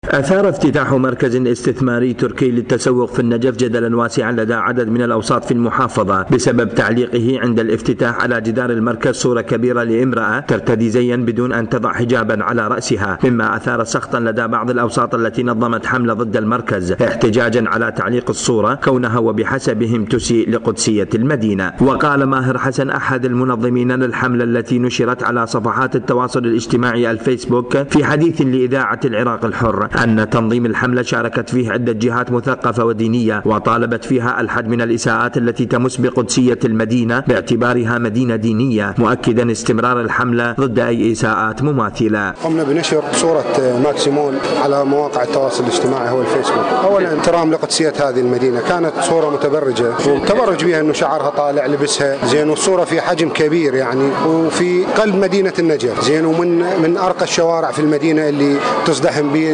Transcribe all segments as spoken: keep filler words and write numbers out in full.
أثار افتتاح مركز استثماري تركي للتسوق في النجف جدلا واسعا لدى عدد من الأوساط في المحافظة بسبب تعليقه عند الافتتاح على جدار المركز صورة كبيرة لامرأة ترتدي زيا بدون أن تضع حجابا على رأسها، مما أثار سخطا لدى بعض الأوساط التي نظمت حملة ضد المركز احتجاجا على تعليق الصورة كونها وبحسبهم تسيء لقدسية المدينة. وقال ماهر حسن أحد المنظمين للحملة التي نشرت على صفحات التواصل الاجتماعي الفيسبوك في حديث لإذاعة العراق الحر أن تنظيم الحملة شاركت فيه عدة جهات مثقفة ودينية وطالبت فيها الحد من الإساءات التي تمس بقدسية المدينة باعتبارها مدينة دينية، مؤكدا استمرار الحملة ضد أي إساءات مماثلة. قمنا بنشر صورة ماكسيمول على مواقع التواصل الاجتماعي هو الفيسبوك، أولا احترام لقدسية هذه المدينة، كانت صورة متبرجة وتبرج بها أنه شعرها طالع لبسها زين، والصورة في حجم كبير يعني وفي قلب مدينة النجف زين، ومن من أرقى الشوارع في المدينة اللي تزدحم به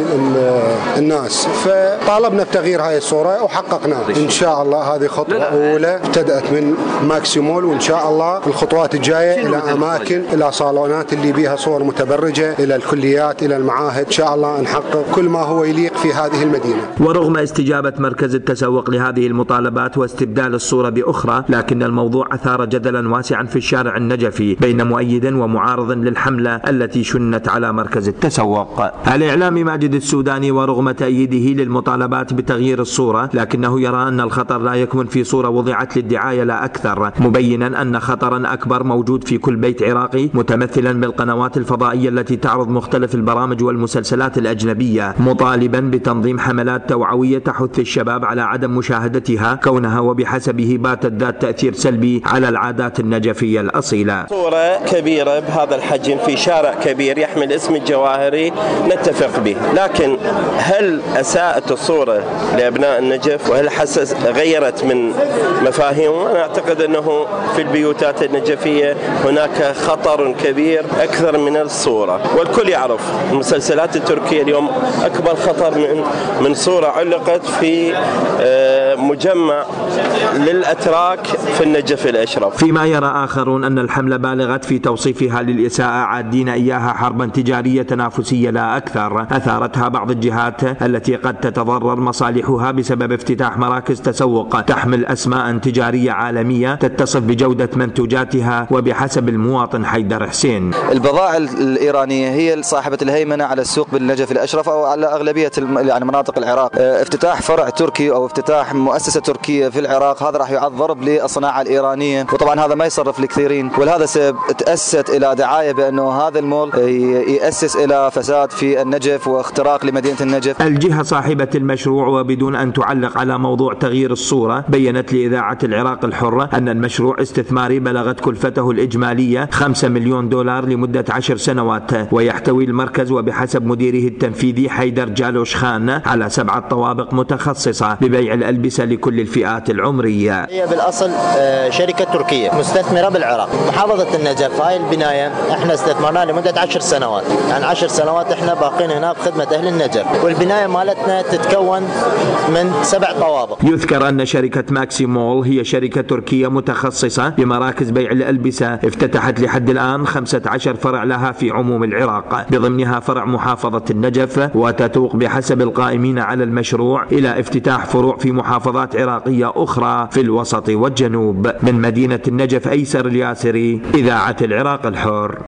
الناس، فطالبنا بتغيير هاي الصورة وحققناه. إن شاء الله هذه خطوة أولى ابتدأت من ماكسيمول، وإن شاء الله الخطوات الجاية إلى أماكن، إلى صالونات اللي بيها صور متبرجة، إلى الكليات، إلى المعاهد، إن شاء الله نحقق كل ما هو يليق في هذه المدينة. ورغم استجابة مركز التسوق لهذه المطالبات واستبدال الصورة بأخرى، لكن الموضوع أثار جدلا واسعا في الشارع النجفي بين مؤيد ومعارض للحملة التي شنت على مركز التسوق. الإعلامي ماجد السوداني ورغم تأييده للمطالبات بتغيير الصورة لكنه يرى أن الخطر لا يكمن في صورة وضعت للدعاية لا أكثر، مبينا أن خطرا أكبر موجود في كل بيت عراقي متمثلا بالقنوات الفضائية التي تعرض مختلف البرامج والمسلسلات الأجنبية، مطالبا بتنظيم حملات توعوية تحث الشباب على عدم مشاهدتها كونها وبحسبه باتت ذات تأثير سلبي على العادات النجفية الأصيلة. صورة كبيرة بهذا الحجم في شارع كبير يحمل اسم الجواهري نتفق به، لكن هل أساءت الصورة لأبناء النجف وهل حسس غيرت من مفاهيمهم؟ أنا أعتقد أنه في البيوتات النجفية هناك خطر كبير أكثر من الصورة، والكل يعرف المسلسلات التركية اليوم أكبر خطر من من صورة علقت في مجمع للأتراك في النجف الأشرف. فيما يرى آخرون أن الحملة بالغت في توصيفها للإساءة عادين إياها حربا تجارية تنافسية لا أكثر أثارتها بعض الجهات التي قد تتضرر مصالحها بسبب افتتاح مراكز تسوق تحمل أسماء تجارية عالمية تتصف بجودة منتوجاتها وبحسب المواطن حيدر حسين. البضائع الإيرانية هي صاحبة الهيمنة على السوق بالنجف الأشرف أو على أغلبية يعني مناطق العراق. افتتاح فرع تركي أو افتتاح مؤسسة تركية في العراق هذا راح يعد ضرب للصناعة الإيرانية، وطبعا هذا ما يصرف الكثيرين، ولهذا سبب تأسست إلى دعاية بأنه هذا المول يأسس إلى فساد في النجف واختراق لمدينة النجف. الجهة صاحبة المشروع وبدون أن تعلق على موضوع تغيير الصورة بيّنت لإذاعة العراق الحرة أن المشروع استثماري بلغت كلفته الإجمالية خمسة مليون دولار لمدة عشر سنوات، ويحتوي المركز وبحسب مديره التنفيذي حيدر جالوش خان على سبعة طوابق متخصصة ببيع الألبسة لكل الفئات العمرية. هي بالأصل شركة تركية مستثمرة بالعراق، محافظة النجف. هاي البناية احنا استثمرناها لمدة عشر سنوات، يعني عشر سنوات احنا باقين هنا بخدمة أهل النجف، والبناية مالتنا تتكون من سبع طوابق. يذكر أن شركة ماكسيمول هي شركة تركية متخصصة بمراكز بيع الألبسة افتتحت لحد الآن خمسة عشر فرع لها في عموم العراق، بضمنها فرع محافظة النجف، وتتوق بحسب القائمين على المشروع إلى افتتاح فروع في محافظات عراقية أخرى في الوسط والجنوب. من مدينة النجف أيسر الياسري، إذاعة العراق الحر.